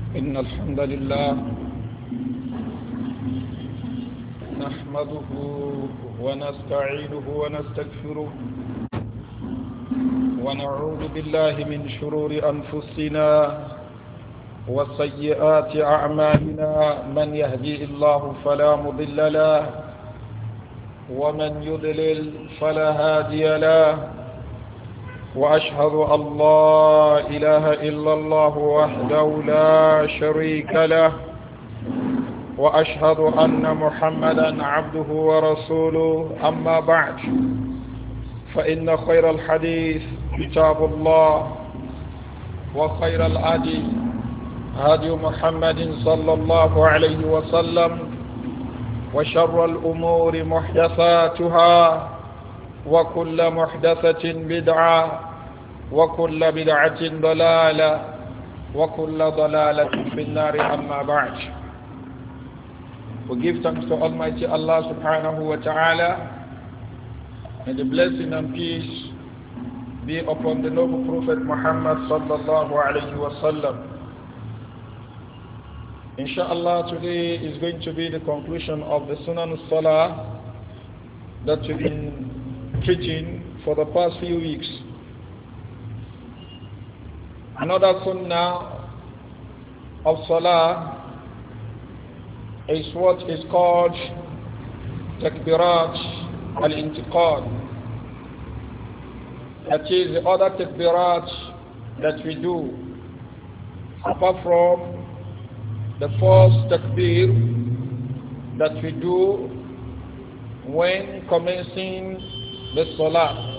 إن الحمد لله نحمده ونستعينه ونستغفره ونعوذ بالله من شرور أنفسنا وسيئات أعمالنا من يهدي الله فلا مضل له ومن يضلل فلا هادي له وأشهد أن لا إله إلا الله وحده لا شريك له وأشهد أن محمدا عبده ورسوله أما بعد فإن خير الحديث كتاب الله وخير الهدي هدي محمد صلى الله عليه وسلم وشر الأمور محدثاتها وكل محدثة بدعة وكل بدعة ضلالة وكل ضلالة في النار أما بعد. We give thanks to Almighty Allah subhanahu wa ta'ala, and the blessing and peace be upon the noble Prophet Muhammad sallallahu alayhi wa sallam. Inshallah, today is going to be the conclusion of the Sunan al-Salah that we've been preaching for the past few weeks. Another sunnah of Salah is what is called takbirat al-intiqal. That is the other takbirat that we do apart from the first takbir that we do when commencing the Salah.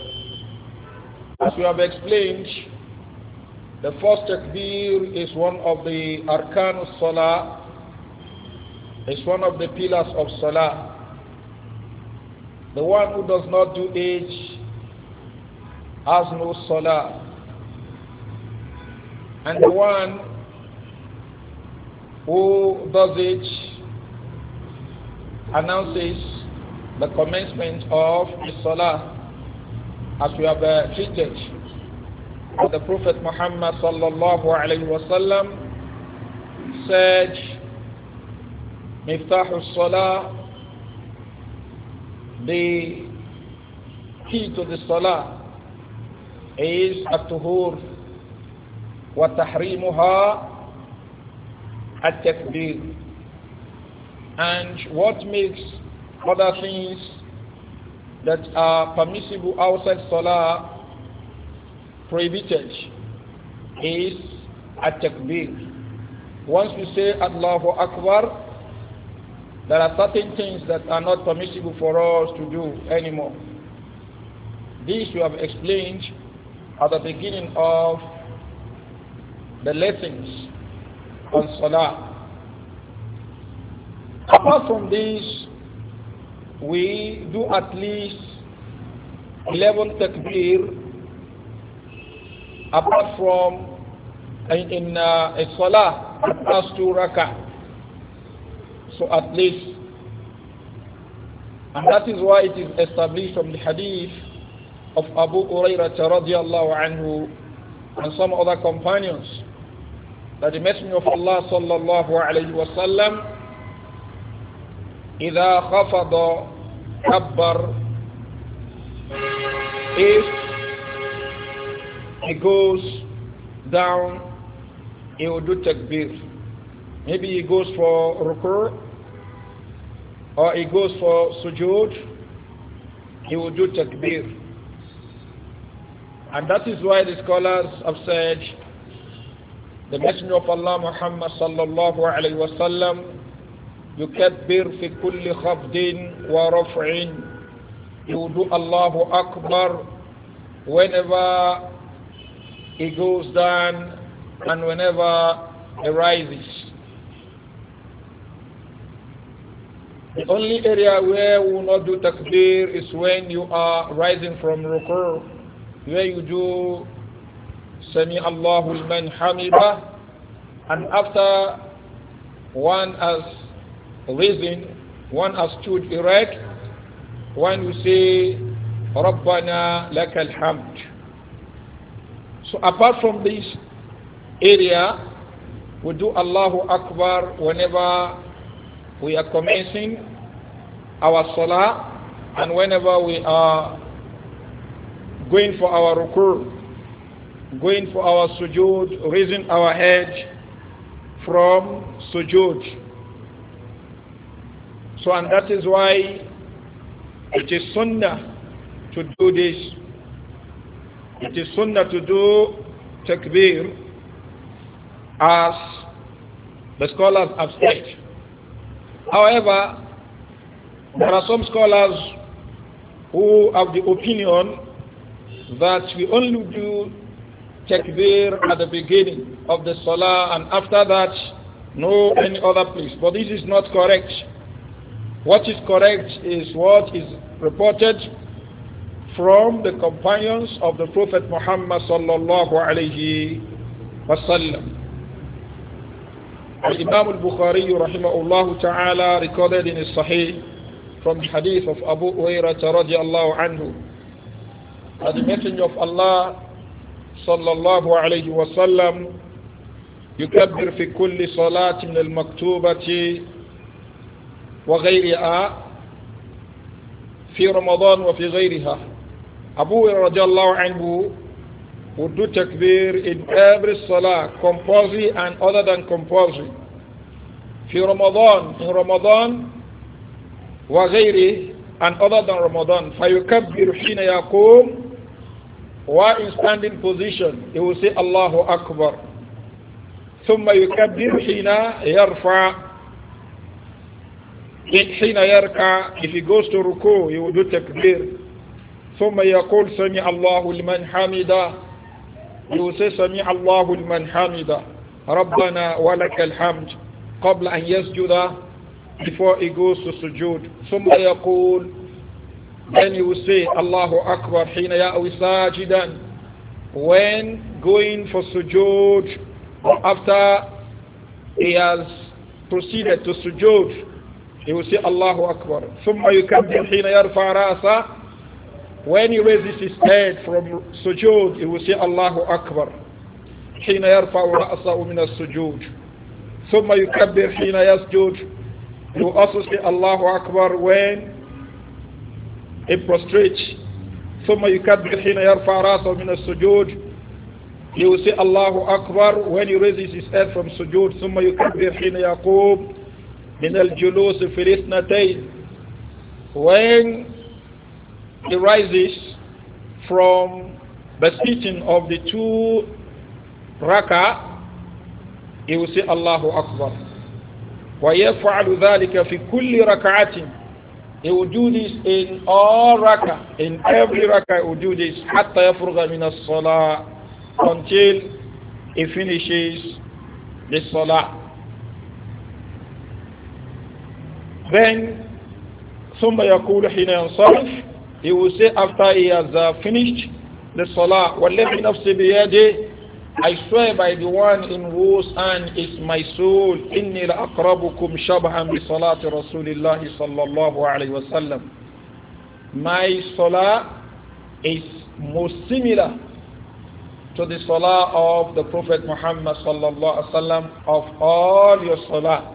As we have explained, the first takbir is one of the arkan of Salah, is one of the pillars of Salah. The one who does not do it has no Salah, and the one who does it announces the commencement of the Salah, as we have treated. The Prophet Muhammad sallallahu alayhi wa sallam said, Miftahu Salah, the key to the Salah is at-tuhur wa tahrimuha at-takbir. And what makes other things that are permissible outside Salah prohibited is at-takbir. Once we say Allahu Akbar, there are certain things that are not permissible for us to do anymore. This we have explained at the beginning of the lessons on Salah. Apart from this, we do at least 11 takbir apart from in a Salah that has 2 rakah. So at least, and that is why it is established from the hadith of Abu Hurairah radiyallahu anhu and some other companions that the Messenger of Allah sallallahu alayhi wa sallam إذا خفض كبر, if he goes down he will do takbir. Maybe he goes for rukur or he goes for sujood, he will do takbir. And that is why the scholars have said the Messenger of Allah Muhammad sallallahu alayhi wa sallam يكبر في كل خفض ورفع, he will do Allahu Akbar whenever he goes down and whenever he rises. The only area where we will not do takbir is when you are rising from rukur, where you do Sami Allahu liman hamida, and after one has risen, one has stood erect, one will say Rabbana lakal hamd. So apart from this area, we do Allahu Akbar whenever we are commencing our salah and whenever we are going for our ruku', going for our sujood, raising our head from sujood. So, and that is why it is sunnah to do this. It is sunnah to do takbir, as the scholars have said. However, there are some scholars who have the opinion that we only do takbir at the beginning of the salah and after that no any other place. But this is not correct. What is correct is what is reported from the companions of the Prophet Muhammad sallallahu alayhi wasallam. Imam al-Bukhari rahimahullah ta'ala recorded in his Sahih from the hadith of Abu Hurairah radiyallahu anhu that the Messenger of Allah sallallahu alayhi wasallam يكبر في كل صلاة من المكتوبة وغيرها في رمضان وفي غيرها. Abu Hurairah radiallahu anhu would do takbir in every salah, compulsory and other than compulsory. في رمضان, in Ramadan, وغيره, and other than Ramadan. فيكبر حين يقوم, while in standing position he will say Allahu Akbar. ثم يكبر حين يرفع, حين يركع, if he goes to ruku he will do takbir. ثم يقول سمع الله لمن حمده, he will say سمع الله لمن حمده ربنا ولك الحمد قبل أن يسجد, before he goes to sujood. ثم يقول, then he will say Allahu Akbar حين يأوي ساجدا, when going for sujood, after he has proceeded to sujood he will say Allahu Akbar. ثم يكبر حين يرفع رأسه, when he raises his head from sujood he will say Allahu Akbar حين يرفع رأسه من السجود. ثم يكبر حين يسجد, he will also say Allahu Akbar when he prostrates. ثم يكبر حين يرفع رأسه من السجود, he will say Allahu Akbar when he raises his head from sujood. ثم يكبر حين يقوم من الجلوس في الاثنتين, when he rises from the sitting of the two rak'ah, he will say Allahu Akbar. ويفعل ذلك في كل ركعة, he will do this in all rak'ah, in every rak'ah he will do this حتى يفرغ من الصلاة, until he finishes the salah. Then ثم يقول حين ينصرف, he will say after he has finished the salah, وَالَّذِي نَفْسِ بِيَدِهِ, I swear by the one in whose hand is my soul, إِنِّي لَأَقْرَبُكُمْ شَبْهًا بِصَلَاةِ رَسُولِ اللَّهِ صَلَّى اللَّهُ عَلَيْهِ وَسَلَّمَ. My salah is most similar to the salah of the Prophet Muhammad sallallahu alaihi wasallam of all your salah.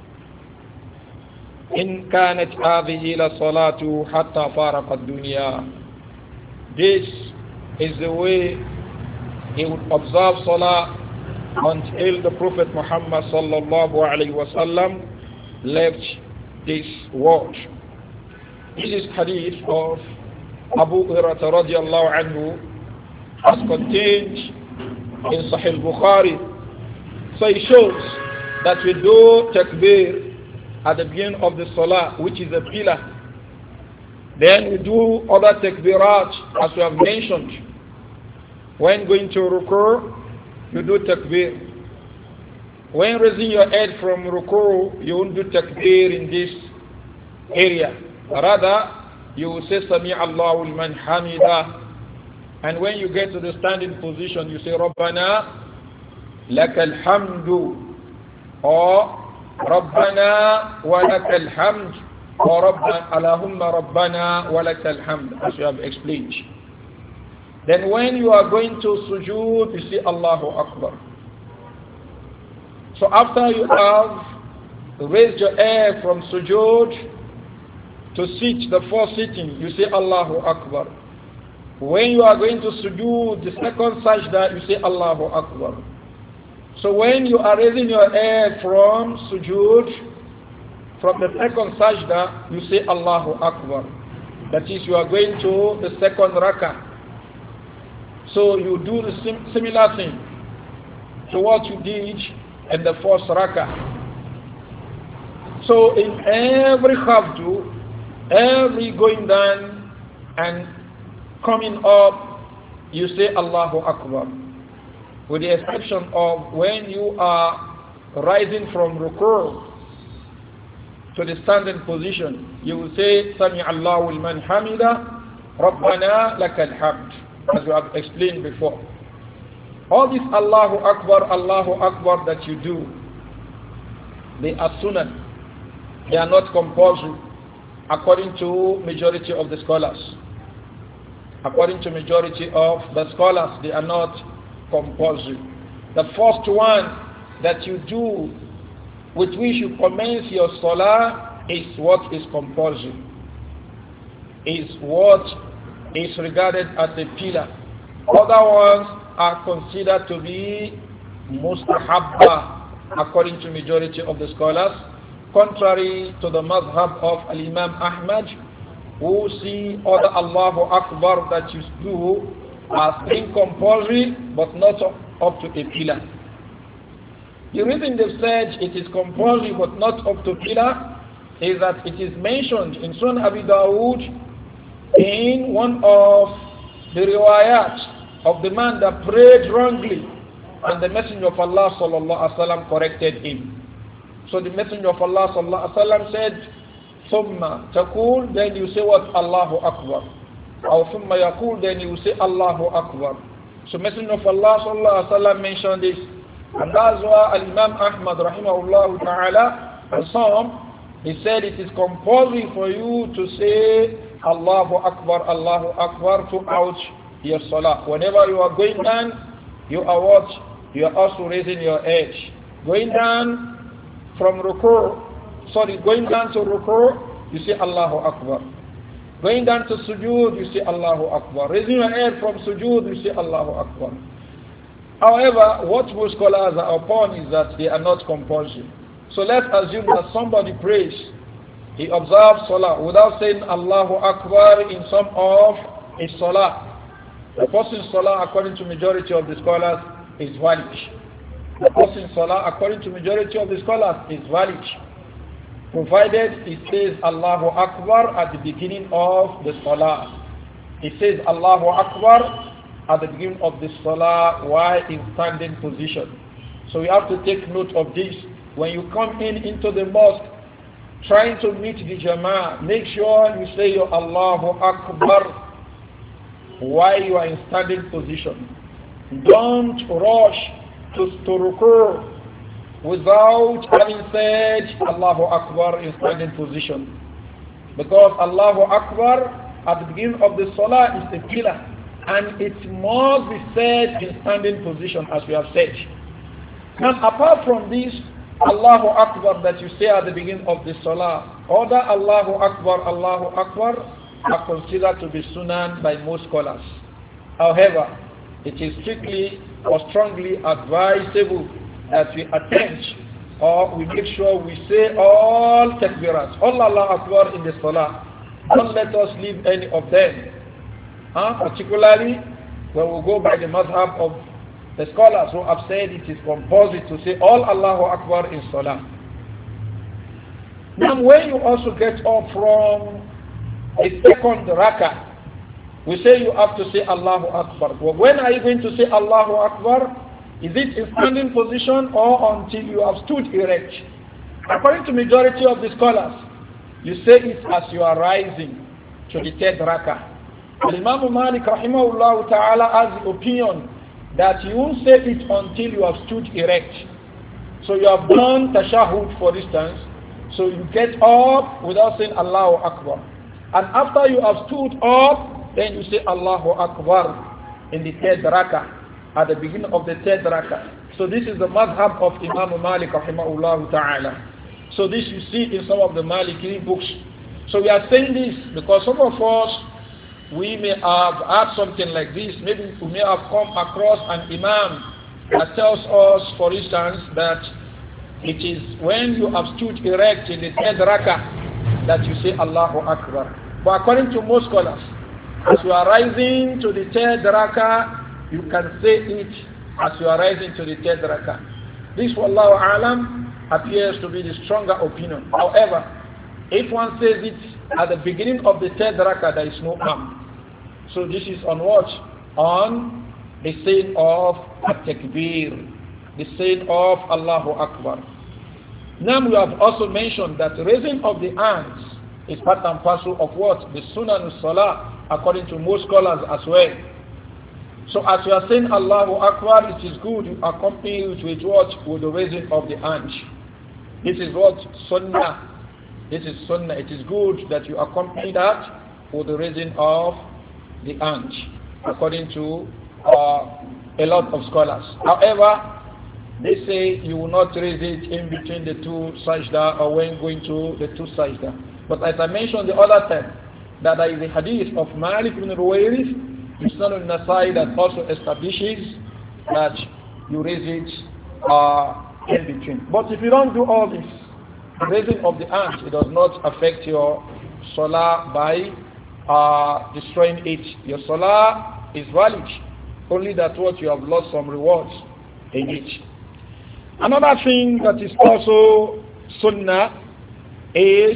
إن كانت هذه لصلاة حتى فارق الدنيا. This is the way he would observe salah until the Prophet Muhammad sallallahu alaihi wasallam left this world. This is hadith of Abu Hurairah radiyallahu anhu, as contained in Sahih Bukhari. So it shows that we do takbir at the beginning of the salah, which is a pillar. Then we do other takbirat as we have mentioned. When going to ruku, you do takbir. When raising your head from ruku, you won't do takbir in this area. Rather, you will say Sami Allahu liman hamida. And when you get to the standing position, you say Rabbana lakal hamdu, or Rabbana wa lakal hamd, or Allahumma Rabbana wa lakal hamd, as you have explained. Then when you are going to sujood, you say Allahu Akbar. So after you have raised your head from sujood to sit, the first sitting, you say Allahu Akbar. When you are going to sujood, the second sajda, you say Allahu Akbar. So when you are raising your head from sujood, from the second sajda, you say Allahu Akbar. That is, you are going to the second rakah. So you do the similar thing to what you did in the first rakah. So in every khafdu, every going down and coming up, you say Allahu Akbar. With the exception of when you are rising from ruku' to the standing position, you will say Sami Allahu liman hamida, Rabbana lakal hamd, as we have explained before. All this Allahu Akbar that you do, they are sunnah. They are not compulsory, according to majority of the scholars. According to majority of the scholars, they are not compulsory. The first one that you do with which you commence your salah is what is compulsory, is what is regarded as a pillar. Other ones are considered to be mustahabba according to majority of the scholars, contrary to the madhab of Al-Imam Ahmad, who see other Allahu Akbar that you do as being compulsory but not up to a pillar. The reason they've said it is compulsory but not up to pillar is that it is mentioned in Sunan Abi Dawud in one of the riwayat of the man that prayed wrongly, and the Messenger of Allah sallallahu alaihi wasallam corrected him. So the Messenger of Allah sallallahu alaihi wasallam said, "Thumma taqul," then you say what? Allahu Akbar. Or thumma yaqul, then you say Allahu Akbar. So Messenger of Allah sallallahu alaihi wasallam mentioned this, and that's why Al-Imam Ahmad rahimahullah ta'ala, and some, he said it is compulsory for you to say Allahu Akbar throughout your salah. Whenever you are going down, you are what? You are also raising your edge. Going down from going down to ruku', you say Allahu Akbar. Going down to sujood, you say Allahu Akbar. Raising your head from sujood, you say Allahu Akbar. However, what most scholars are upon is that they are not compulsory. So let's assume that somebody prays, he observes salah without saying Allahu Akbar in some of his salah. The person's salah, according to majority of the scholars, is valid. The person's salah, according to majority of the scholars, is valid, provided he says Allahu Akbar at the beginning of the salah. He says Allahu Akbar at the beginning of the salah while in standing position. So we have to take note of this. When you come into the mosque, trying to meet the Jama'ah, make sure you say your Allahu Akbar while you are in standing position. Don't rush to ruku without having said Allahu Akbar in standing position. Because Allahu Akbar at the beginning of the salah is a pillar, and it must be said in standing position, as we have said. Now, apart from this Allahu Akbar that you say at the beginning of the salah, other Allahu Akbar are considered to be sunan by most scholars. However, it is strictly or strongly advisable that we attempt, or we make sure we say all takbirat, all Allahu Akbar in the salah. Don't let us leave any of them. Particularly when we go by the madhab of the scholars who have said it is compulsory to say all Allahu Akbar in salah. Now when you also get up from a second rakah, we say you have to say Allahu Akbar. Well, when are you going to say Allahu Akbar? Is it in standing position or until you have stood erect? According to majority of the scholars, you say it as you are rising to the third rakah. Imam Malik rahimahullah ta'ala has the opinion that you won't say it until you have stood erect. So you have done tashahud, for instance, so you get up without saying Allahu Akbar. And after you have stood up, then you say Allahu Akbar in the third rakah. at the beginning of the third rakah. So this is the madhab of Imam Malik rahimahullah ta'ala. So this you see in some of the Maliki books. So we are saying this because some of us, we may have had something like this. Maybe we may have come across an imam that tells us, for instance, that it is when you have stood erect in the third rakah that you say Allahu Akbar. But according to most scholars, as you are rising to the third rakah, you can say it as you are rising to the third rakah. This, wallahu alam, appears to be the stronger opinion. However, if one says it at the beginning of the third rakah, there is no harm. So this is on what? On the saying of at-takbir, the saying of Allahu Akbar. Now we have also mentioned that raising of the hands is part and parcel of what? The sunnah salah, according to most scholars as well. So as you are saying Allahu Akbar, it is good you accompany it with what? With the raising of the hands. This is what? Sunnah. This is sunnah. It is good that you accompany that with the raising of the hands, according to a lot of scholars. However, they say you will not raise it in between the two sajda or when going to the two sajda. But as I mentioned the other time, that there is a hadith of Malik ibn Ruwayris, Sunan al-Nasai, that also establishes that you raise it in between. But if you don't do all this, raising of the hands, it does not affect your salah by destroying it. Your salah is valid, only that what you have lost some rewards in it. Another thing that is also sunnah is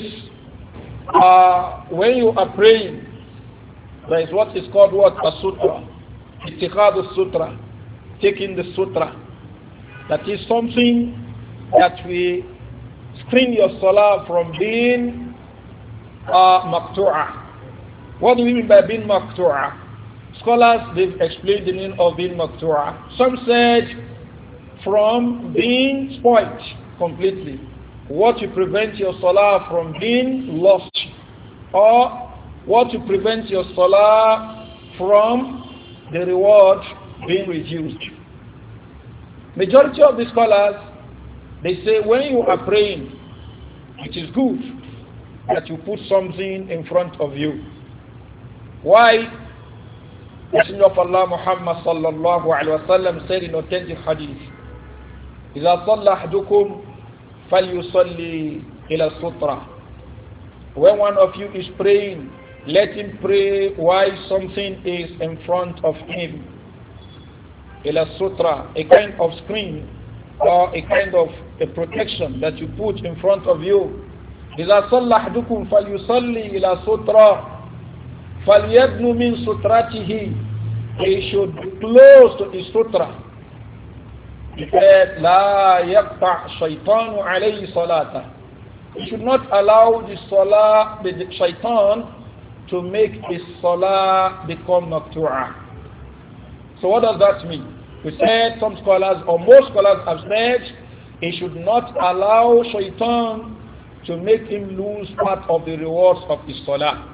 when you are praying, there is what is called what? A sutra. Ittikhad sutra. Taking the sutra. That is something that will screen your salah from being maktu'ah. What do we mean by being maktu'ah? Scholars, they've explained the meaning of being maktu'ah. Some said from being spoilt completely. What to prevent your salah from being lost, or what to prevent your salah from the reward being reduced. Majority of the scholars, they say when you are praying, it is good that you put something in front of you. Why? Messenger of Allah Muhammad sallallahu alaihi wasallam said in authentic hadith, إذا صلى أحدكم فليصلي إلى السطرة. When one of you is praying, let him pray while something is in front of him. إلى السطرة, a kind of screen or a kind of a protection that you put in front of you. إذا صلى أحدكم فليصلي إلى السطرة فليدن من سترته. He should be close to his sutra. He said, لا يقطع شيطان عليه صلاته. He should not allow the shaitan to make his salah become maktu'ah. So what does that mean? We said some scholars, or most scholars have said, he should not allow shaitan to make him lose part of the rewards of his salah.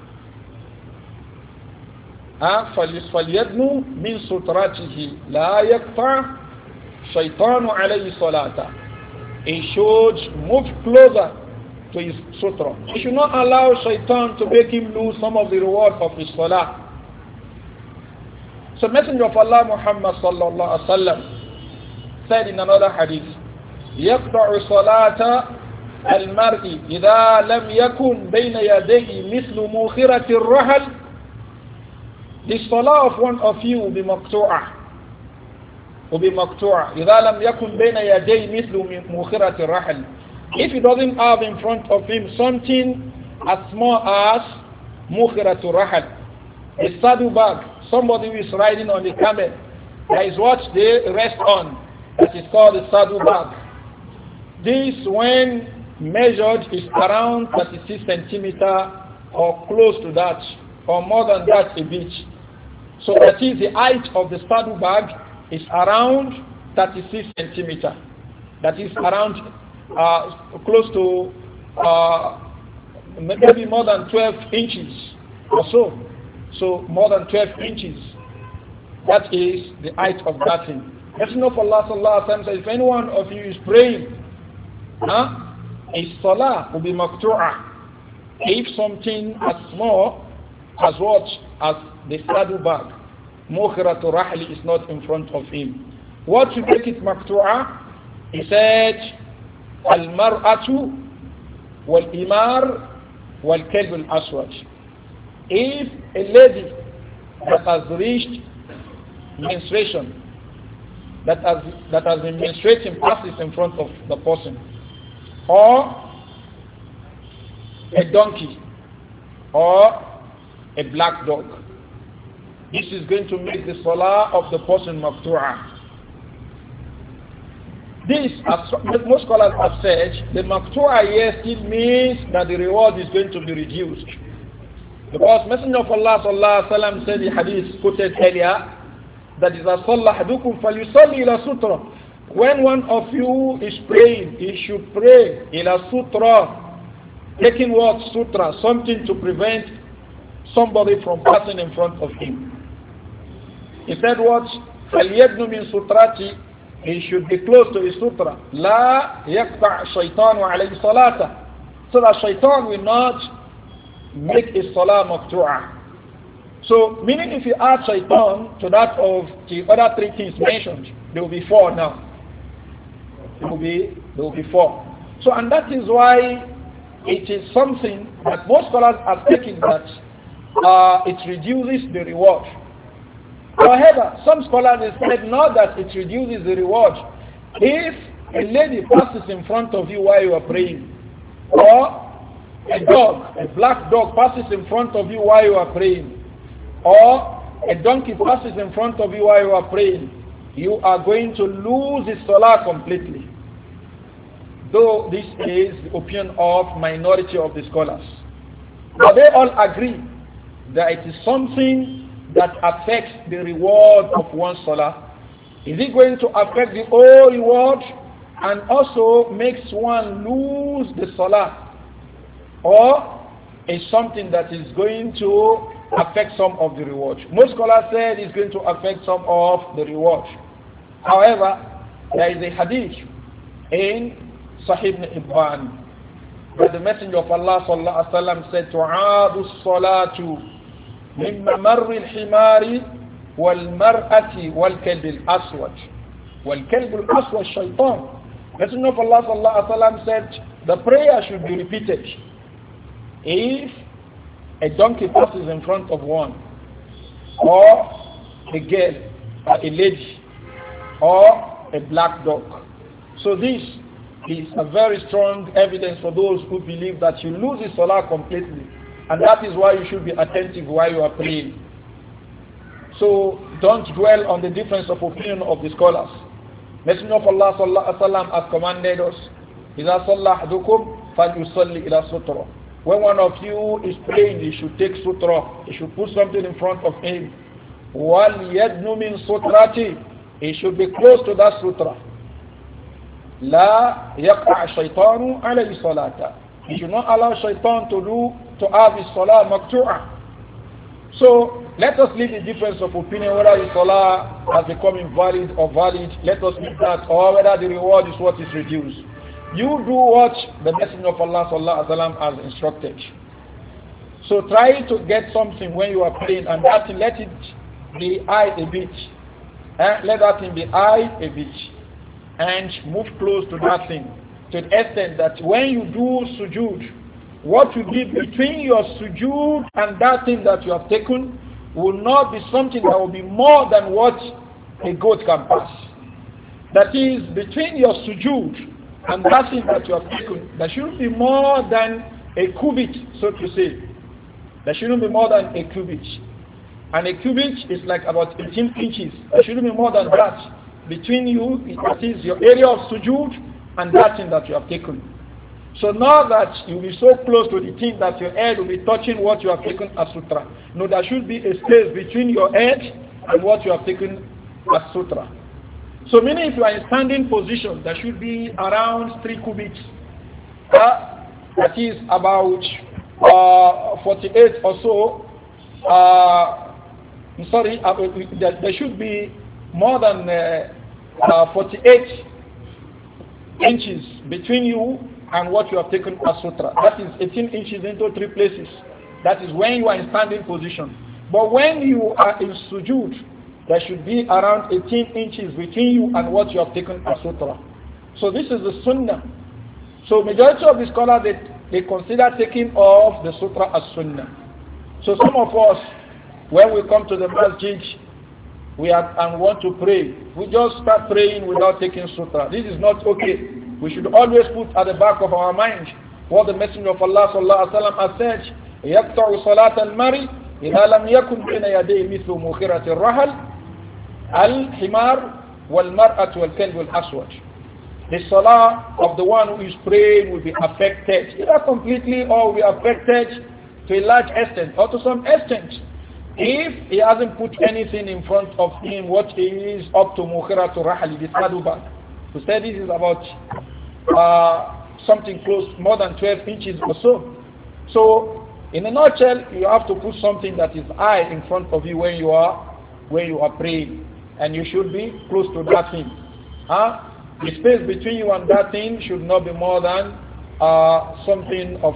فَلْيَدْنُ مِنْ سُتْرَاتِهِ لَا يَقْطَعْ شَيْطَانُ عَلَيْهِ صَلَاةً. He should move closer to his sutra. He should not allow shaitan to make him lose some of the reward of his salah. So Messenger of Allah Muhammad sallallahu alaihi wasallam said in another hadith, يَقْطَعُ صَلَاةَ الْمَرْءِ إِذَا لَمْ يَكُنْ بَيْنَ يَدَيْهِ مِثْلُ مُوخِرَةِ الرَّحَلِ. The salah of one of you will be maqtu'ah. Will be maqtu'ah. إِذَا لَمْ يَكُنْ بَيْنَ يَدَيْهِ مِثْلُ مُوخِرَةِ الرَّحَلِ. If he doesn't have in front of him something as small as mukhiratu rahal, a saddle bag, somebody who is riding on the camel, that is what they rest on, that is called a saddle bag. This, when measured, is around 36 centimeter or close to that, or more than that a bit. So that is the height of the saddle bag is around 36 centimeter. That is around close to maybe more than 12 inches or so. So more than 12 inches. That is the height of that thing. Messenger of Allah sallallahu alaihi wasallam says, if any one of you is praying, his salah will be maqtu'ah. If something as small as what? As the saddle bag, mukhiratu rahli is not in front of him. What to make it maqtu'ah? He said, al-mar'atu wal-imar wal-kalb al-aswad. If a lady that has reached menstruation, that has been menstruating passes in front of the person, or a donkey, or a black dog, this is going to make the salah of the person maqtu'ah. This, as most scholars have said, the maqtu'ah here still means that the reward is going to be reduced. Because Messenger of Allah sallallahu alaihi wasallam said the hadith quoted earlier that is as-salla ahadukum falyusalli ila sutra. When one of you is praying, he should pray ila sutra, taking what sutra, something to prevent somebody from passing in front of him. He said what? فَلْيَبْنُ مِنْ سُطْرَةِ. He should be close to his sutra. لَا يَقْطَعْ الشَّيْطَانُ عَلَيْهِ صَلَاةً. So that shaitan will not make a salah maqtu'ah. So, meaning if you add shaitan to that of the other three things mentioned, there will be four now. There will be four. So, and that is why it is something that most scholars are taking that it reduces the reward. However, some scholars have said not that it reduces the reward. If a lady passes in front of you while you are praying, or a dog, a black dog passes in front of you while you are praying, or a donkey passes in front of you while you are praying, you are going to lose the salah completely. Though this is the opinion of minority of the scholars. But they all agree that it is something that affects the reward of one salah. Is it going to affect the whole reward and also makes one lose the salah? Or is something that is going to affect some of the reward? Most scholars said it's going to affect some of the reward. However, there is a hadith in Sahih ibn Ibn where the Messenger of Allah sallallahu alaihi wasallam said, "Tu'adu as-salatu min mamarri al-himari wal-mar'ati wal-kalb al-aswad." Wal-kalb al-aswad shaytan. Messenger of Allah sallallahu alaihi wasallam said the prayer should be repeated if a donkey passes in front of one, or a girl, or a lady, or a black dog. So this is a very strong evidence for those who believe that you lose the salah completely, and that is why you should be attentive while you are praying. So don't dwell on the difference of opinion of the scholars. Messenger of Allah sallallahu alaihi wasallam has commanded us, إِذَا صَلَّى أَحَدُكُمْ فَلْيُصَلِّ إِلَى سُطْرَةٍ. When one of you is praying, he should take sutra. He should put something in front of him. وَلْيَدْنُ مِنْ سُطْرَةِ. He should be close to that sutra. لَا يَقْطَعْ الشَّيْطَانُ عَلَيْهِ صَلَاةً. He should not allow shaitan to have his salah maqtu'ah. So let us leave the difference of opinion whether the salah has become invalid or valid. Let us leave that, or whether the reward is what is reduced. You do what the Messenger of Allah sallallahu alaihi wasallam has instructed. So try to get something when you are praying, and that let it be high a bit. Let that thing be high a bit, and move close to that thing to the extent that when you do sujood, what will be between your sujood and that thing that you have taken will not be something that will be more than what a goat can pass. That is, between your sujood and that thing that you have taken, there shouldn't be more than a cubit, so to say. There shouldn't be more than a cubit. And a cubit is like about 18 inches. There shouldn't be more than that between you, that is your area of sujood, and that thing that you have taken. So now that you will be so close to the thing that your head will be touching what you have taken as sutra. No, there should be a space between your head and what you have taken as sutra. So meaning if you are in standing position, there should be around 3 cubits. That is about 48 or so there should be more than 48 inches between you and what you have taken as sutra. That is 18 inches into 3 places. That is when you are in standing position. But when you are in sujood, there should be around 18 inches between you and what you have taken as sutra. So this is the sunnah. So majority of the scholars, they consider taking off the sutra as sunnah. So some of us, when we come to the masjid, and want to pray, we just start praying without taking sutra. This is not okay. We should always put at the back of our mind what the Messenger of Allah sallallahu alaihi wasallam has said: "Yaqta'u salat al-mari idha lam yakun bayna yadayhi mithlu mukhirat ar-rahl al-himar wal-mar'atu wal-kalb wal-aswad." The salah of the one who is praying will be affected, either completely or will be affected to a large extent or to some extent, if he hasn't put anything in front of him what is up to mukhiratu rahali, the saddle bag. We said this is about something close, more than 12 inches or so. So in a nutshell, you have to put something that is high in front of you when you are praying, and you should be close to that thing. The space between you and that thing should not be more than something of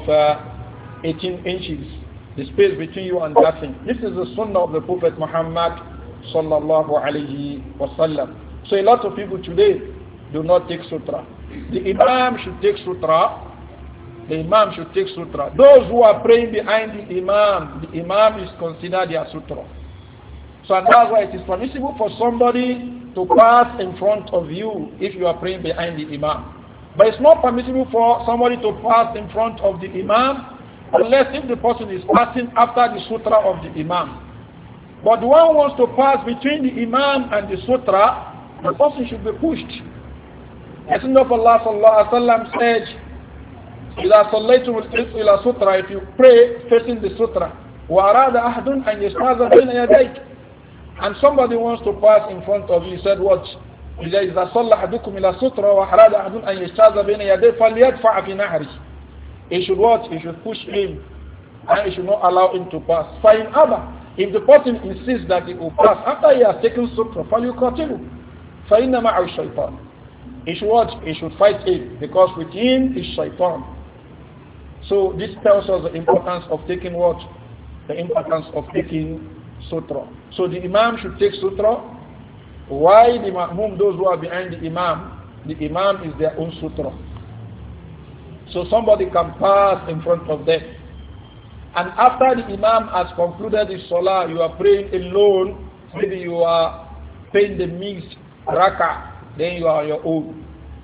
18 inches. The space between you and that thing. This is the sunnah of the Prophet Muhammad sallallahu alayhi wasallam. So a lot of people today do not take sutra. The imam should take sutra. The imam should take sutra. Those who are praying behind the imam is considered their sutra. So and that's why it is permissible for somebody to pass in front of you if you are praying behind the imam. But it's not permissible for somebody to pass in front of the imam unless if the person is passing after the sutra of the imam. But the one who wants to pass between the imam and the sutra, the person should be pushed. Messenger of Allah sallallahu alaihi wasallam said, "إذا صليتم إلى sutra," if you pray facing the sutra, وأراد أحد أن يستاذ بين يديك, and somebody wants to pass in front of you, he said what? إذا صلى أحدكم إلى sutra وأراد أحد أن يستاذ بين يديك فليدفع في نحره. He should what? He should push him, and he should not allow him to pass. Fine other. If the person insists that he will pass after he has taken sutra, فَلْيُقَاتِلُهُ فَإِنَّ مَعَهُ الشَّيْطَانِ. He should what? He should fight him, because with him is shaitan. So this tells us the importance of taking what? The importance of taking sutra. So the imam should take sutra. Why the ma'mum, those who are behind the imam is their own sutra. So somebody can pass in front of them. And after the imam has concluded his salah, you are praying alone, maybe you are praying the mixed rak'ah, then you are on your own.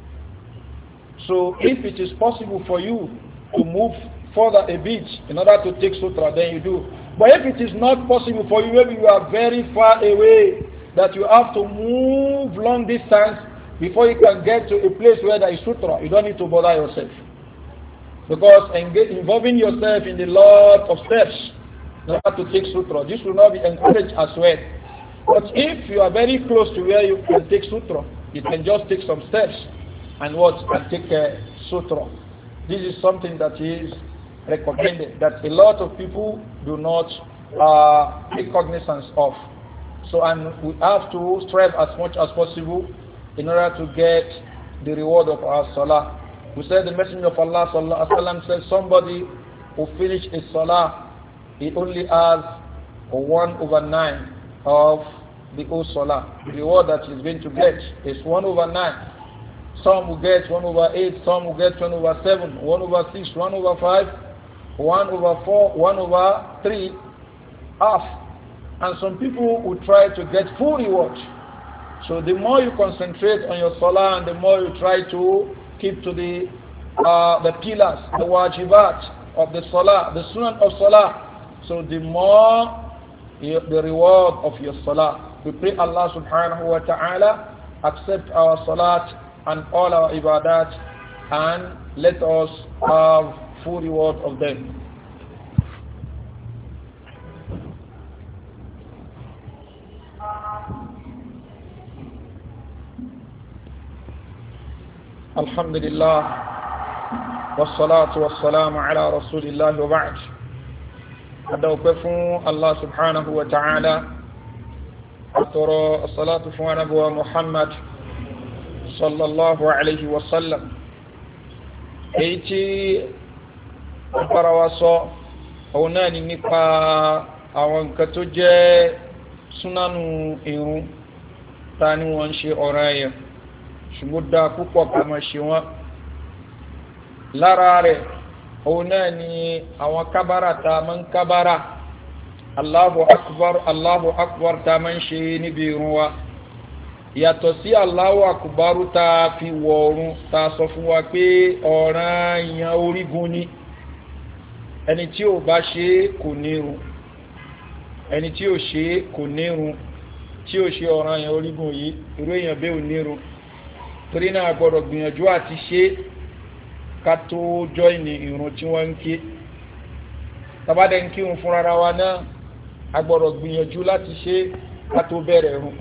So if it is possible for you to move further a bit in order to take sutra, then you do. But if it is not possible for you, maybe you are very far away, that you have to move long distance before you can get to a place where there is sutra, you don't need to bother yourself. Because involving yourself in a lot of steps in order to take sutra, this will not be encouraged as well. But if you are very close to where you can take sutra, you can just take some steps and take sutra. This is something that is recommended, that a lot of people do not take cognizance of. So, and we have to strive as much as possible in order to get the reward of our salah. We said the Messenger of Allah sallallahu alaihi wasallam said somebody who finished his salah, he only has 1/9 of the whole salah. The reward that he's going to get is 1/9. Some will get 1/8, some will get 1/7, 1/6, 1/5, 1/4, 1/3, half. And some people will try to get full reward. So the more you concentrate on your salah and the more you try to keep to the pillars, the wajibat of the salah, the sunnah of salah, so the more the reward of your salah. We pray Allah subhanahu wa ta'ala accept our salat and all our ibadat and let us have full reward of them. Alhamdulillah, wassalatu wassalamu ala rasulillah wa ba'd. Adawqafun Allah subhanahu wa ta'ala, أترى الصلاة فوان أبو محمد صلى الله عليه وسلم ايتي أقرأ أوناني نقا àwọn nǹkan tó jẹ́ súnánù irun ta ni wọ́n ń ṣe ọ̀ranyàn ṣùgbọ́n dáa púpọ̀ ká máa ṣe wọ́n lára rẹ̀ òun náà ni àwọn kábàrà tá a máa ń kábàrà Allahu akbar tá a máa ń ṣe níbi irun wa yàtọ̀ sí Allahu akbar tá a fi wọ̀ ọ̀run tá a sọ fún wa pé ọ̀ranyàn orígun ni ẹni tí ò bá ṣe kò ní irun ẹni tí ó ṣe kò nírun tí ó ṣe ọ̀ranyàn orígun yìí irú èèyàn bẹ́ẹ̀ ò nírun torí náà gbọ́dọ̀ gbìyànjú àti ṣe ká tó jọ́ìnì ìrun tí wọ́n ń ké tàbádẹ́ ń kírun fún rárá wa náà a gbọ́dọ̀ gbìyànjú láti ṣe ká tó bẹ̀rẹ̀ ìrun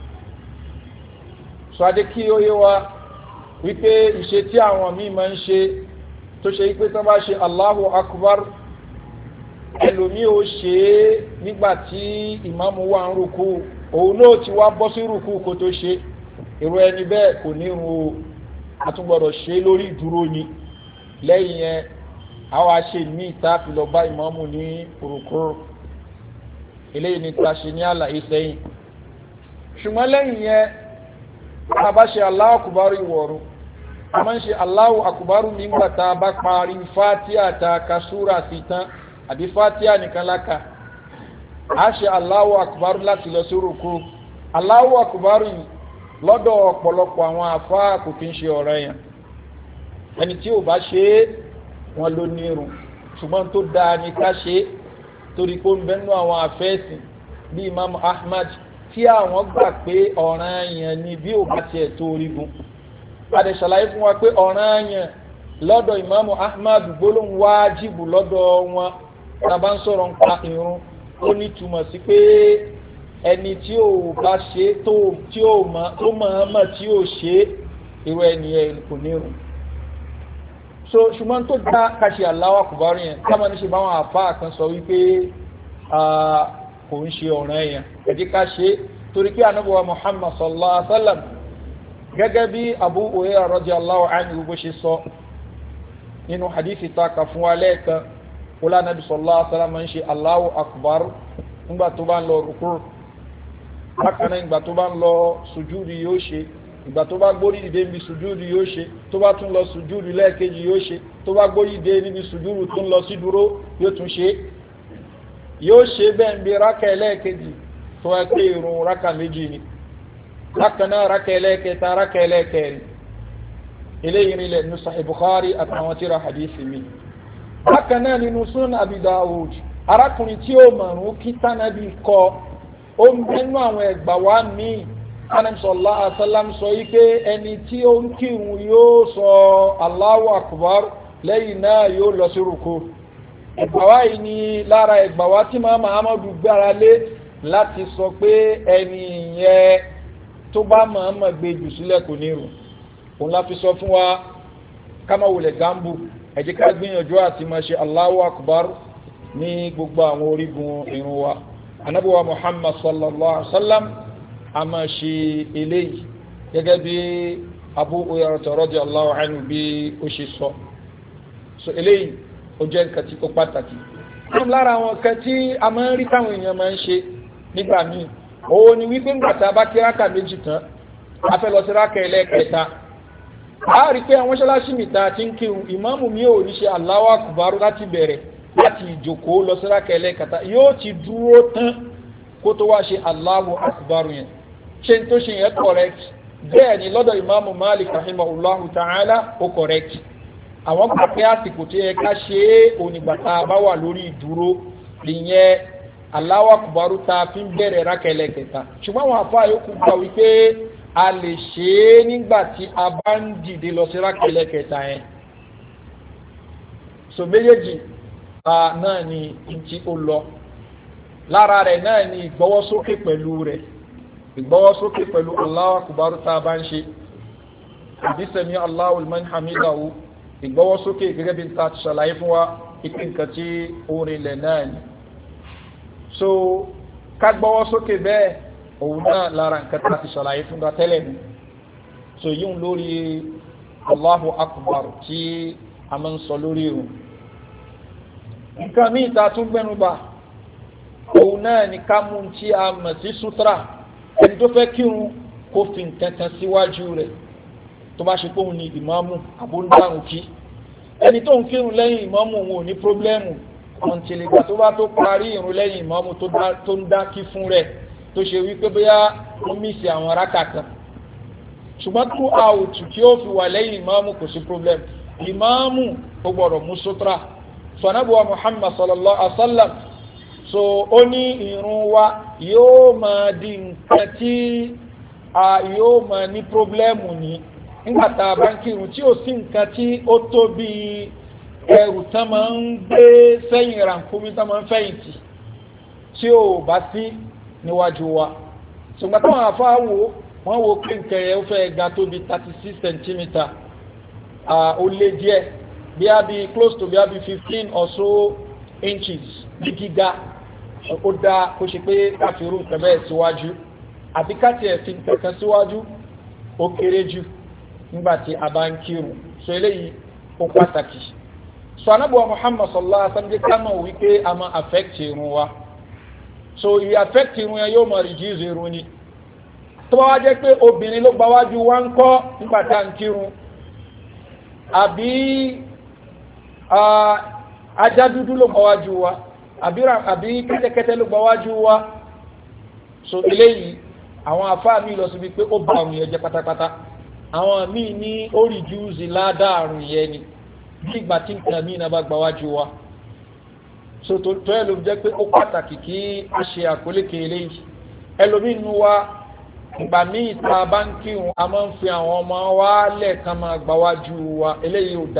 sọ adé kí ó yé wa wípé ìṣe tí àwọn míì máa ń ṣe tó ṣe wípé tó bá ṣe Allahu Akbar ẹlòmí ò ṣe é nígbàtí ìmáàmù wà ń rúkú òun náà ti wá bọ́ sí rúkú kó tó ṣe irú ẹni bẹ́ẹ̀ kò ní irun o àtúgbọ̀dọ̀ ṣe lórí ìdúró ni lẹ́yìn yẹn àwa ṣe ní ìta fi lọ bá ìmáàmù ní rúkú eléyìí ni ta ṣe ní àlàyé sẹ́yìn ṣùgbọ́n lẹ́yìn yẹn a bá ṣe Allahu Akbar ìwọ̀run a máa ń ṣe Allahu Akbar nígbà tá a bá parí Fatiha ta kasúra sí tán àbí Fatiha nìkan láka a ṣe Allahu Akbar láti lọ sí rúkú Allahu Akbar lọ́dọ̀ ọ̀pọ̀lọpọ̀ àwọn àfáà kò kí ń ṣe ọ̀ranyàn ẹni tí ò bá ṣe é wọn ló ní irun ṣùgbọ́n tó dáa ní ká ṣe é torí pé ó ń bẹ́nu àwọn àfẹ́sìn bí Imam Ahmad tí àwọn gbà pé ọ̀ranyàn ni bí ò bá tiẹ̀ tó orígun padà ṣàlàyé fún wa pé ọ̀ranyàn lọ́dọ̀ Imam Ahmad gbólóhùn wájìbù lọ́dọ̀ wọn tàbá ń sọ̀rọ̀ nípa irun ó ní túmọ̀ sí pé ẹni tí ò bá ṣe tí ó mọ̀ tí ó ṣe irú ẹni ẹ kò ní irun so ṣùgbọ́n tó dá kàṣì Allahu Akbar yẹn káma ní ṣe báwọn àfáà kan sọ wípé kò ń ṣe ọ̀ranyàn ẹ̀dí ká ṣe torí pé Ànábì wa Muhammad sallallahu alaihi wa sallam gẹ́gẹ́ bí Abu Hurairah radiyallahu anhu bó ṣe sọ nínú hadithi ta ka fún wa lẹ́ẹ̀kan wọlá Nabi sallallahu alaihi wasallam ń ṣe Allahu Akbar nígbà tó bá ń lọ rùkú bákan náà ìgbà tó bá ń lọ sùjúdì yóò ṣe ìgbà tó bá gbórí dìde níbi sùjúdì yóò ṣe tó bá tún lọ sùjúdì lẹ́ẹ̀kejì yóò ṣe tó bá gbórí dìde níbi sùjúdì tó ń lọ sí dúró yóò tún ṣe yóò ṣe bẹ́ẹ̀ bí rákà ẹlẹ́ẹ̀kejì tó wá pé irun rákà méjì ni bákan náà rákà ẹlẹ́ẹ̀kẹta rákà ẹlẹ́ẹ̀kẹrin eléyìí nílẹ̀ ní Sahih Bukhari àtàwọn tíra hadith mi bákan náà nínú Sunan Abi Dawud arákùnrin tí ó mọ̀rún kí tánàbí kọ ó ń bẹ́nu àwọn ẹgbà wá ní Ànábì sallallahu alaihi wasallam sọ yí pé ẹni tí ó ń kírun yóò sọ Allahu Akbar lẹ́yìn náà yóò lọ sí rúkú ẹgbà wá yìí ni lára ẹgbà wá tí Imam Ahmadu gbára lé láti sọ pé ẹni yẹn tó bá mọ̀ọ́mọ̀ gbé jù sílẹ̀ kò ní rùn òun la fi sọ fún wa káma wulẹ̀ gambu ẹ jẹ́ ká gbìyànjú àti máa ṣe Allahu Akbar ní gbogbo àwọn orígun ìrun wa Ànábì wa Muhammad sallallahu alaihi wa sallam a máa ṣe eléyìí gẹ́gẹ́ bí Abu Hurairah radiyallahu anhu bí ó ṣe sọ so eléyìí ó jẹ́ nǹkan tí ó pàtàkì lára àwọn nǹkan tí a máa ń rí táwọn èèyàn máa ń ṣe nígbà míì òun ni wípé ńgbà tá a bá kí rákà méjì tán a fẹ́ lọ sí rákà ẹlẹ́ẹ̀kẹta a rí pé àwọn ṣáláṣí mi ta ti ń kírun ìmáàmù mi ò ní ṣe Allahu Akbar láti bẹ̀rẹ̀ láti ìjókòó lọ sí rákà ẹlẹ́ẹ̀kẹta yóò ti dúró tán kó tó wá ṣe Allahu Akbar yẹn ṣe tó ṣe yẹn correct bẹ́ẹ̀ ni lọ́dọ̀ ìmáàmù Malik rahimahullahu ta'ala ó correct àwọn gbà pé àsìkò tí ẹ ká ṣe é onígbà tá a bá wà lórí ìdúró ìyẹn Allahu Akbar ta fi ń bẹ̀rẹ̀ rákà ẹlẹ́ẹ̀kẹta ṣùgbọ́n àwọn àfáà yòókù gbà wípé a lè ṣe é nígbà tí a bá ń dìde lọ sí rákà ẹlẹ́ẹ̀kẹta yẹn so méjèèjì náà ni tí ó lọ lára rẹ̀ náà ni ìgbọ́wọ́sókè pẹ̀lú rẹ̀ ìgbọ́wọ́sókè pẹ̀lú Allahu Akbar tá a bá ń ṣe àbí sami Allahu liman hamidahu ìgbọ́wọ́sókè gẹ́gẹ́ bí n ta ṣàlàyé fún wa ìpín nǹkan tí ó rinlẹ̀ náà ni so ká gbọ́wọ́sókè bẹ́ẹ̀ òun náà lára nǹkan tá a ti ṣàlàyé fún wa tẹ́lẹ̀ ni so yíò lórí Allahu Akbar tí a máa ń sọ lórí irun. nǹkan míì tá a tún gbẹ́nubà òun náà ni ká mú tí a mọ̀ sí sutra ẹni tó fẹ́ kírun kó fi nǹkan kan síwájú rẹ̀ tó bá ṣe pé òun ni ìmáàmù àbúndàrún kí ẹni tó ń kírun lẹ́yìn ìmáàmù òun ò ní pírọ́blẹ́mù ọ̀ntìlìgbà tó bá tó parí ìrun lẹ́yìn ìmáàmù tó ń dá kí fún rẹ̀ tó ṣe wípé bóyá ó mísì àwọn rákà kan ṣùgbọ́n tó àwòtù tí ó fi wà lẹ́yìn ìmáàmù kò sí problem ìmáàmù ó gbọ́dọ̀ mú sutra sọ̀nàbùwà Muhammad sallallahu alaihi wa sallam so ó ní ìrun wa yóò máa di nǹkan tí yóò máa ní problemu ní nígbà tá a bá ń kírun tí ó sì nǹkan tí ó tó bí ẹrù tán máa ń gbé sẹ́yìn rànkúmí tán máa ń fẹ̀yìntì tí ó bá sí níwájú wa ṣùgbọ́n táwọn afáà wọ́n wo pé nǹkan yẹn ó fẹ́ ga tó bí 36 centimeter ó lé díẹ̀ bí a bí close to bí a bí 15 or so inches ní gíga ó dá kó ṣe pé káfíìrù nǹkan bẹ́ẹ̀ síwájú àbí káti ẹ̀ fi nǹkan kan síwájú ó kéré jù nígbà tí a bá ń kírun so eléyìí ó pàtàkì so anábọ̀ Muhammad sallallahu alaihi wasallam ká mọ̀ wípé a máa affect irun wa so ìyí affect irun yẹn yóò máa reduce irun ni tó bá wá jẹ́ pé obìnrin ló gba wájú wá ń kọ́ nígbà tá à ń kírun àbí ajá dúdú ló gba wájú wa àbí kẹ́tẹ́kẹ́tẹ́ ló gba wájú wa so eléyìí àwọn àfáà mi lọ síbi pé ó bá àrùn yẹn jẹ́ pátápátá àwọn míì ní ó reduce ládàá àrùn yẹn ni bí ìgbà tí nǹkan míì náà bá gba wájú wa so tó ẹ ló jẹ́ pé ó pàtàkì kí a ṣe àkólékè eléyìí ẹlòmíì nu wa ìgbà míì tá a bá ń kírun a máa ń fi àwọn ọmọ wa lẹ́ẹ̀kan máa gba wájú wa eléyìí ò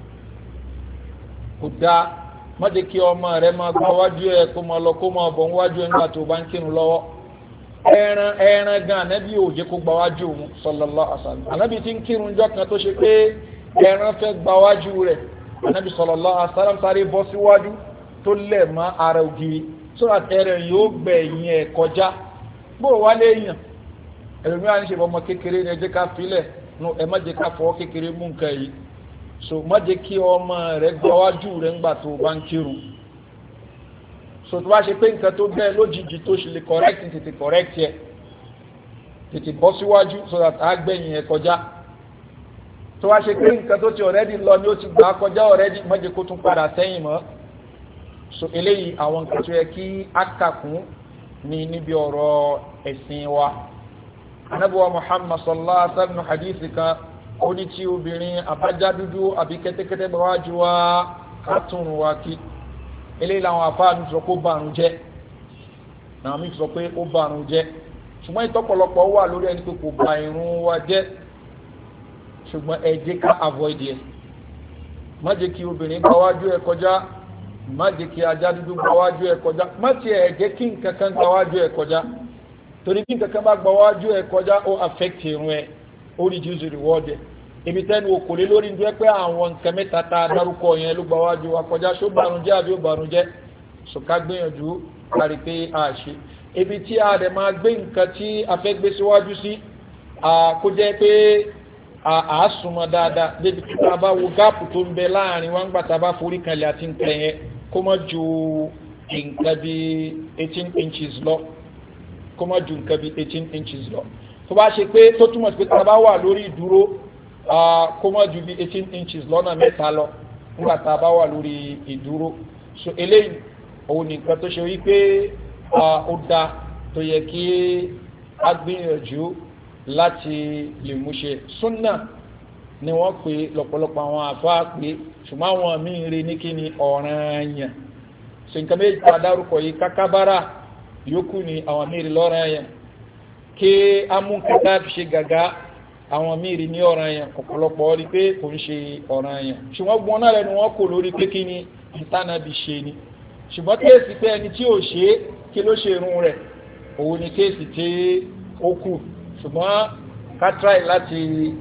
dáa má jẹ́ kí ọmọ rẹ máa gba wájú ẹ kó máa lọ kó máa bọ̀ wájú ẹ nígbà tó bá ń kírun lọ́wọ́ ẹran gan ànábì ò jẹ́ kó gba wájú òun sallallahu alaihi wasallam ànábì tí ń kírun jọ́ kan tó ṣe pé ẹran fẹ́ gba wájú rẹ̀ ànábì sallallahu alaihi wasallam sáré bọ́ síwájú tó lẹ̀ mọ́ ara ògiri so that ẹran yóò gbẹ̀yìn ẹ̀ kọjá bó wá léèyàn ẹlòmíràn ní ṣe ọmọ kékeré ní ẹ jẹ́ ká filẹ̀ ẹ má jẹ́ ká fọwọ́ kékeré mú nǹkan yìí so má jẹ́ kí ọmọ rẹ̀ gba wájú rẹ̀ ńgbà tó bá ń kírun so tó bá ṣe pé nǹkan tó bẹ́ẹ̀ lójijì tó ṣe lè correct tètè correct yẹ tètè bọ́ síwájú so that á gbẹ̀yìn ẹ̀ kọjá tó bá ṣe pé nǹkan tó ti already lọ ni ó ti gbà kọjá already má jẹ́ kó tún padà sẹ́yìn mọ́ so eléyìí àwọn nǹkan tó yẹ kí á kàkún ní níbi ọ̀rọ̀ ẹ̀sìn wa anabuwa Muhammad sallallahu alaihi wa sallam hadisi kan ó ní tí obìnrin abájá dúdú àbí kẹ́tẹ́kẹ́tẹ́ bá wájú wa ká tún wa kí eléyìí làwọn afáàní sọ pé ó bàrùn jẹ́ náà mi sọ pé ó bàrùn jẹ́ ṣùgbọ́n ìtọ́pọ̀lọpọ̀ wà lórí ẹni pé kò bà ìrun wa jẹ́ ṣùgbọ́n ẹ jẹ́ ká avoid ẹ̀ má jẹ́ kí obìnrin bá wájú ẹ kọjá má jẹ́ kí ajá dúdú bá wájú ẹ kọjá má tiẹ̀ jẹ́ kí nǹkan kan bá wájú ẹ kọjá torí kí nǹkan kan bá gba wájú ẹ kọjá ó affect irun ẹ ó reduce reward ẹ ibi tẹ́nu okòlé lórí ń jẹ́ pé àwọn nǹkan mẹ́ta tá a dárúkọ yẹn ló gba wájú wa kọjá ṣó bàrùnjẹ́ àbí ó bàrùnjẹ́ ṣùkà gbìyànjú kárí pé a ṣe ibi tí a dẹ̀ máa gbé nǹkan tí a fẹ́ gbé síwájú sí kó jẹ́ pé a súnmọ́ dáadáa débi tí a bá wo gáàpù tó ń bẹ láàrin wa ń gbà tá a bá forí kanlẹ̀ àti nǹkan yẹn kó má ju nǹkan bí 18 inches lọ kó má ju nǹkan bí 18 inches lọ tó bá ṣe pé tó túmọ̀ sí pé tá a bá wà lórí ìdúró kó má ju bí 18 inches lọ́nà mẹ́ta lọ nígbà tá a bá wà lórí ìdúró so eléyìí òun nìkan tó ṣe wípé ó dáa tó yẹ kí a gbìyànjú láti lè múṣe súnà ni wọ́n pè lọ́pọ̀lọpọ̀ àwọn àfáà pé ṣùgbọ́n àwọn míì rí ní kí ni ọ̀ranyàn so nǹkan méjì tá a dárúkọ yìí kákábára yòókù ni àwọn míì rí lọ́ranyàn kí amúnkẹta fi ṣe gàgá àwọn míì rí ní ọ̀ranyàn ọ̀pọ̀lọpọ̀ rí pé kò ń ṣe ọ̀ranyàn ṣùgbọ́n gbọ́n náà lẹ́nu wọn kò lórí pé kí ni ìtànàbí ṣe ni ṣùgbọ́n kéèsì pé ẹni tí ò ṣe kí ló ṣe irun rẹ̀ òun ni kéèsì tí ó kù ṣùgbọ́n ká try láti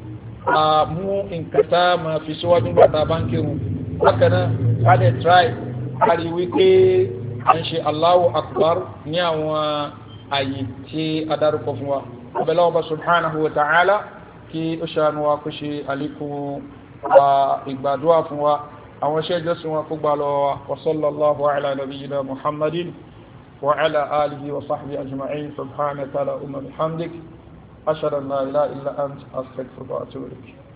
mú nǹkan tá a máa fi síwájú bàtà bá ń kírun bákan náà ká dẹ̀ try ká rí wípé à ń ṣe Allahu Akbar ní àwọn àyè tí adárúkọ fún wa abẹ́lẹ́ ọba subhanahu wa ta'ala kí ó ṣàánú wa kó ṣe àlékún ìgbàdúwà fún wa àwọn iṣẹ́ ìjọsìn wa kó gbà lọ wa sallallahu ala nabiyyina muhammadin wa ala alihi wa sahbihi ajma'in subhanaka la umma bihamdik ashhadu an la ilaha illa anta astaghfiruka wa atubu ilayk